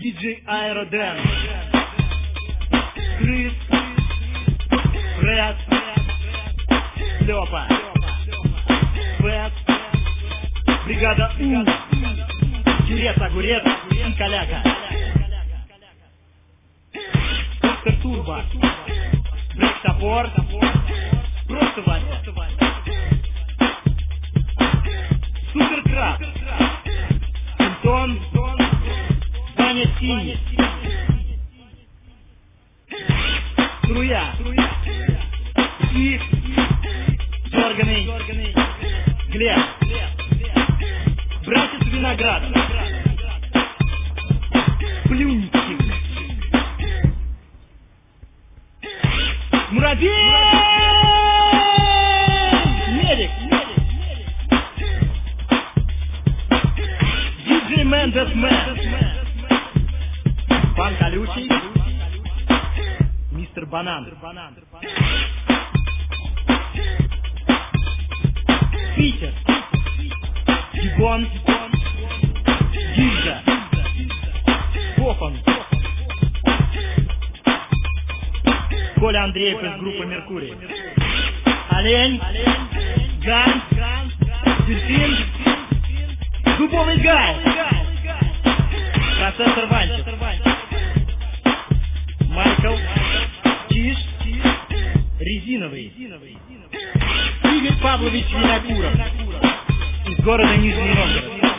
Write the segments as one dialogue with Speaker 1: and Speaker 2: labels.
Speaker 1: DJ Aerodance, Крыс, Фред, Лёпа, Фэт, бригада У, Тюрец, Огурец и Каляка, Доктор Турбо, Блэк Топор, просто Вася, Супер Краб, Симптон, Ваня Синий, Струя и Дерганый Глеб, Братец Виноград, Плюнтик, Муравей, Медик, Диджей Мендес Мэн, Пан Колючий, Мистер Банан, Питер, Гибон, Гильза, Кофан, Коля Андреев из группы «Меркурий», Олень, Ганс, Дельфин, Дубовый Гай, Процессор Ванчик, Майкл, Чиж, Резиновый, Игорь Павлович Винокуров из города Нижний Новгород,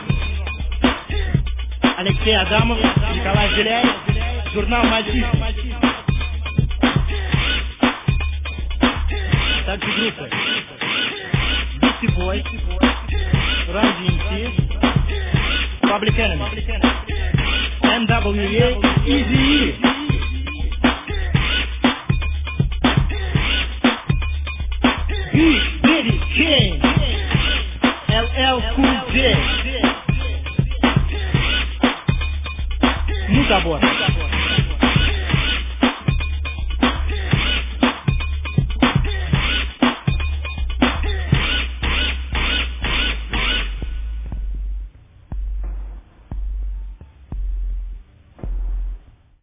Speaker 1: Алексей Адамов, Николай Жиляев, журнал «Мальчишник». Также группы Beastie Boys, Run DMC, Public Enemy, NWA, Eazy-E, Big Daddy Kane, LL Cool J, Мутабор.